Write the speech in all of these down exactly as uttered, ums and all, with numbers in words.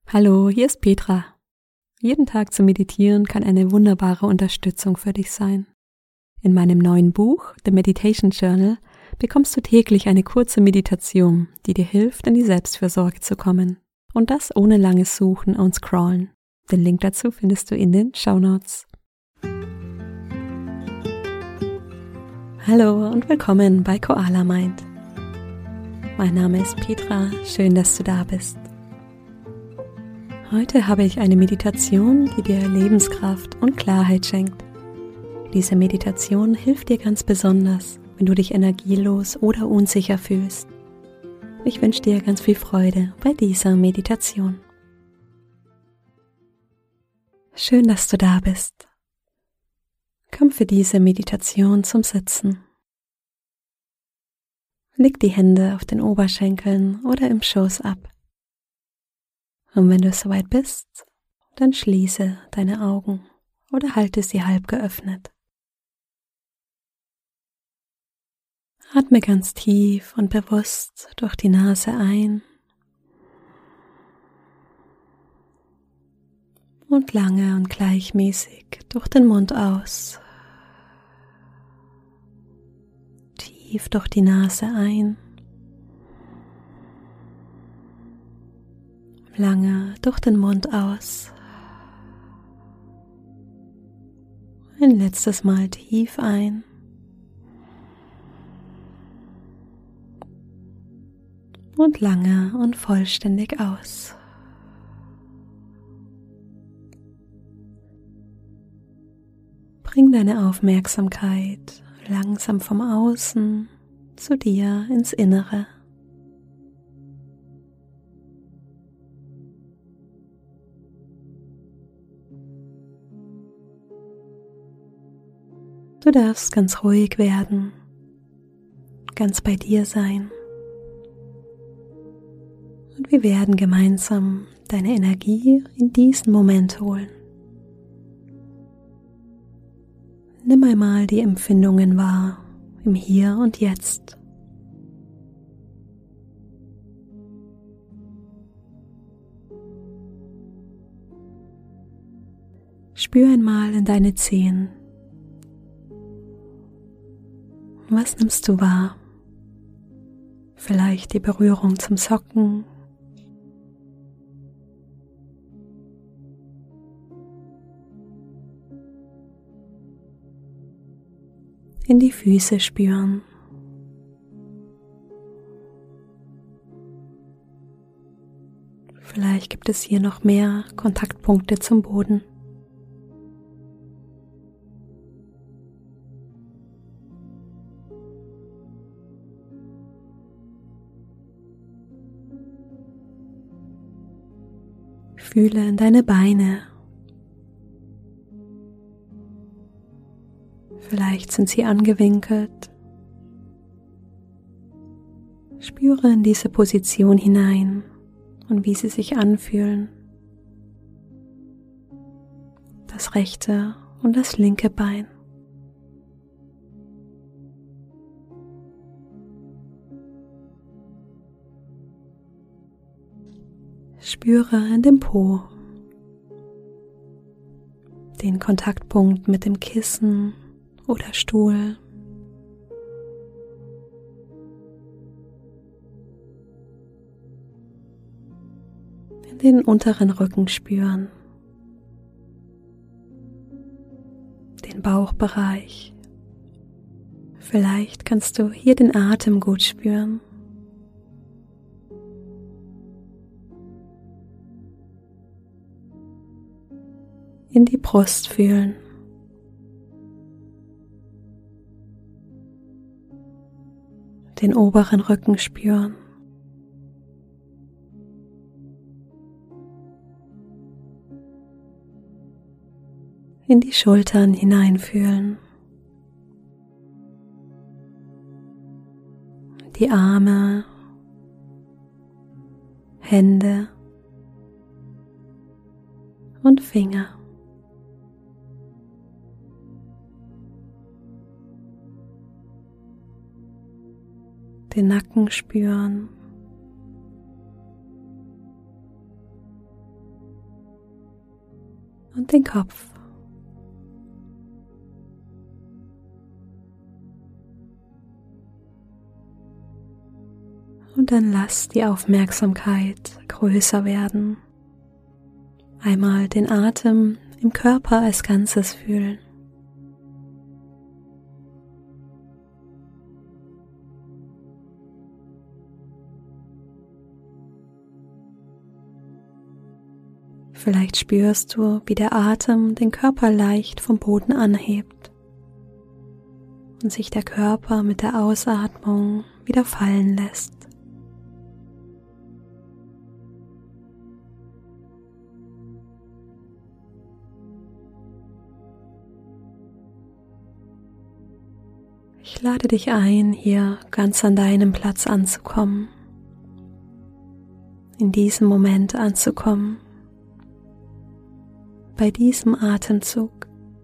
Hallo, hier ist Petra. Jeden Tag zu meditieren kann eine wunderbare Unterstützung für dich sein. In meinem neuen Buch, The Meditation Journal, bekommst du täglich eine kurze Meditation, die dir hilft, in die Selbstfürsorge zu kommen. Und das ohne langes Suchen und Scrollen. Den Link dazu findest du in den Shownotes. Hallo und willkommen bei Koala Mind. Mein Name ist Petra, schön, dass du da bist. Heute habe ich eine Meditation, die dir Lebenskraft und Klarheit schenkt. Diese Meditation hilft dir ganz besonders, wenn du dich energielos oder unsicher fühlst. Ich wünsche dir ganz viel Freude bei dieser Meditation. Schön, dass du da bist. Komm für diese Meditation zum Sitzen. Leg die Hände auf den Oberschenkeln oder im Schoß ab. Und wenn du soweit bist, dann schließe deine Augen oder halte sie halb geöffnet. Atme ganz tief und bewusst durch die Nase ein und lange und gleichmäßig durch den Mund aus. Tief durch die Nase ein. Lange durch den Mund aus. Ein letztes Mal tief ein. Und lange und vollständig aus. Bring deine Aufmerksamkeit langsam vom Außen zu dir ins Innere. Du darfst ganz ruhig werden, ganz bei dir sein. Und wir werden gemeinsam deine Energie in diesen Moment holen. Nimm einmal die Empfindungen wahr, im Hier und Jetzt. Spür einmal in deine Zehen. Was nimmst du wahr? Vielleicht die Berührung zum Socken. In die Füße spüren. Vielleicht gibt es hier noch mehr Kontaktpunkte zum Boden. Fühle in deine Beine. Vielleicht sind sie angewinkelt. Spüre in diese Position hinein und wie sie sich anfühlen. Das rechte und das linke Bein. Spüre in dem Po den Kontaktpunkt mit dem Kissen oder Stuhl. In den unteren Rücken spüren, den Bauchbereich. Vielleicht kannst du hier den Atem gut spüren. In die Brust fühlen. Den oberen Rücken spüren. In die Schultern hineinfühlen. Die Arme, Hände und Finger. Den Nacken spüren. und den Kopf. Und dann lass die Aufmerksamkeit größer werden. Einmal den Atem im Körper als Ganzes fühlen. Vielleicht spürst du, wie der Atem den Körper leicht vom Boden anhebt und sich der Körper mit der Ausatmung wieder fallen lässt. Ich lade dich ein, hier ganz an deinem Platz anzukommen, in diesem Moment anzukommen, bei diesem Atemzug.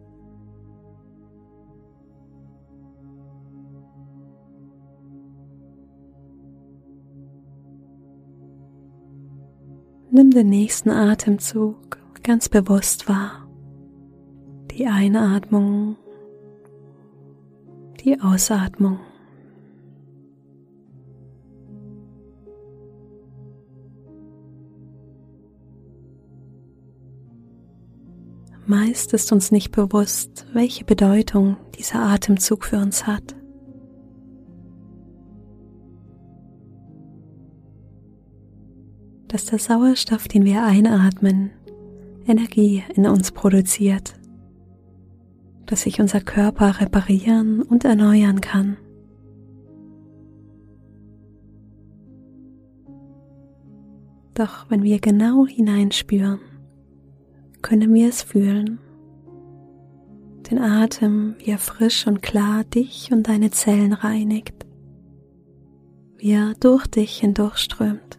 Nimm den nächsten Atemzug ganz bewusst wahr. Die Einatmung, die Ausatmung. Meist ist uns nicht bewusst, welche Bedeutung dieser Atemzug für uns hat. Dass der Sauerstoff, den wir einatmen, Energie in uns produziert, dass sich unser Körper reparieren und erneuern kann. Doch wenn wir genau hineinspüren, können wir es fühlen. Den Atem, wie er frisch und klar dich und deine Zellen reinigt, wie er durch dich hindurchströmt.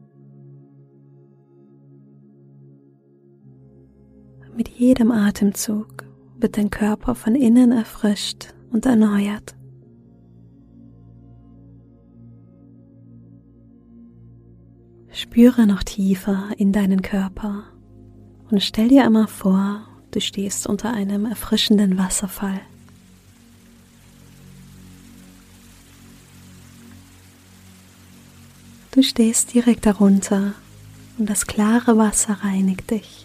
Mit jedem Atemzug wird dein Körper von innen erfrischt und erneuert. Spüre noch tiefer in deinen Körper und stell dir einmal vor, du stehst unter einem erfrischenden Wasserfall. Du stehst direkt darunter und das klare Wasser reinigt dich.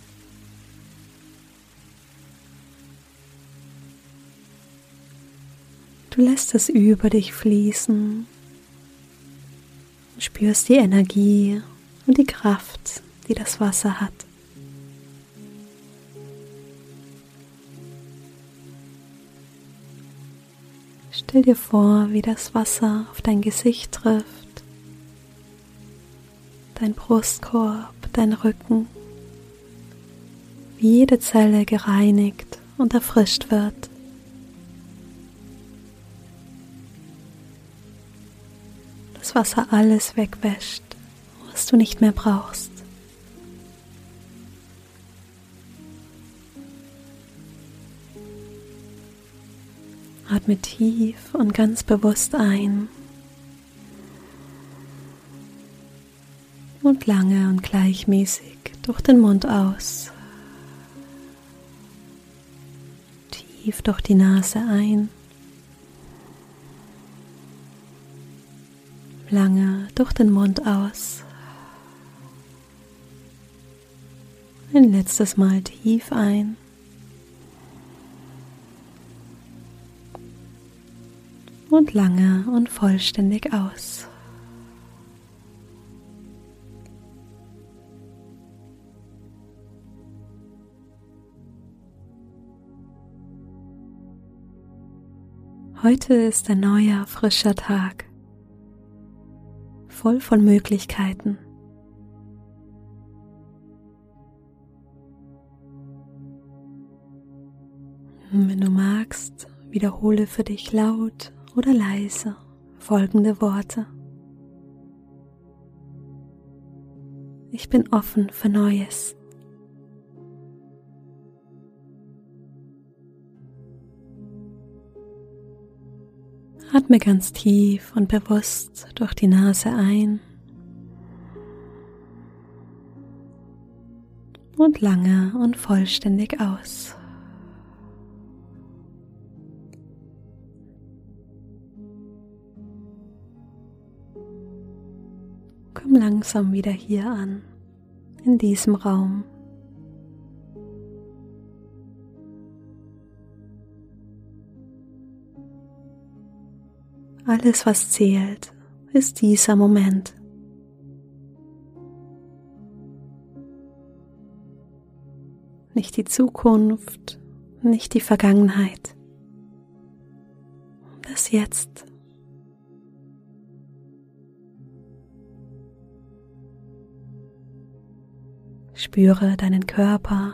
Du lässt es über dich fließen und spürst die Energie und die Kraft, die das Wasser hat. Stell dir vor, wie das Wasser auf dein Gesicht trifft, dein Brustkorb, dein Rücken, wie jede Zelle gereinigt und erfrischt wird. Das Wasser alles wegwäscht, was du nicht mehr brauchst. Atme tief und ganz bewusst ein und lange und gleichmäßig durch den Mund aus. Tief durch die Nase ein, lange durch den Mund aus. Ein letztes Mal tief ein. Und lange und vollständig aus. Heute ist ein neuer, frischer Tag, voll von Möglichkeiten. Wenn du magst, wiederhole für dich laut oder leise folgende Worte. Ich bin offen für Neues. Atme ganz tief und bewusst durch die Nase ein und lange und vollständig aus. Komm langsam wieder hier an, in diesem Raum. Alles, was zählt, ist dieser Moment. Nicht die Zukunft, nicht die Vergangenheit. Das Jetzt. Spüre deinen Körper.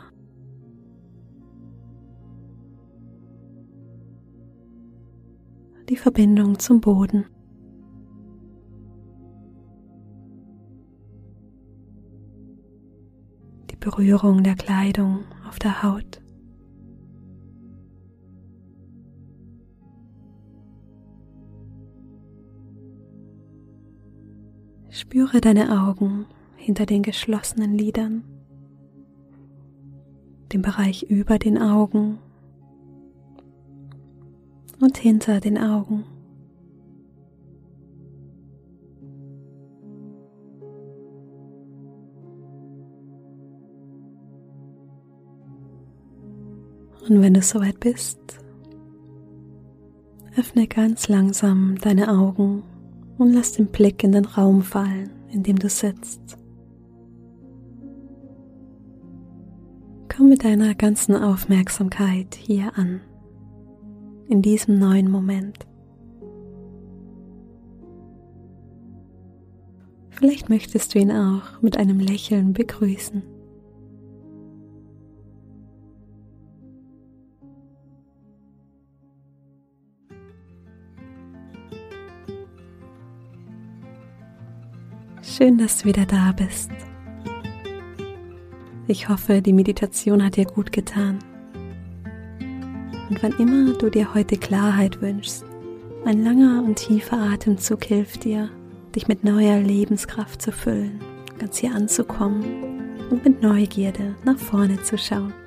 Die Verbindung zum Boden. Die Berührung der Kleidung auf der Haut. Spüre deine Augen hinter den geschlossenen Lidern, den Bereich über den Augen und hinter den Augen. Und wenn du soweit bist, öffne ganz langsam deine Augen und lass den Blick in den Raum fallen, in dem du sitzt. Komm mit deiner ganzen Aufmerksamkeit hier an, in diesem neuen Moment. Vielleicht möchtest du ihn auch mit einem Lächeln begrüßen. Schön, dass du wieder da bist. Ich hoffe, die Meditation hat dir gut getan. Und wann immer du dir heute Klarheit wünschst, ein langer und tiefer Atemzug hilft dir, dich mit neuer Lebenskraft zu füllen, ganz hier anzukommen und mit Neugierde nach vorne zu schauen.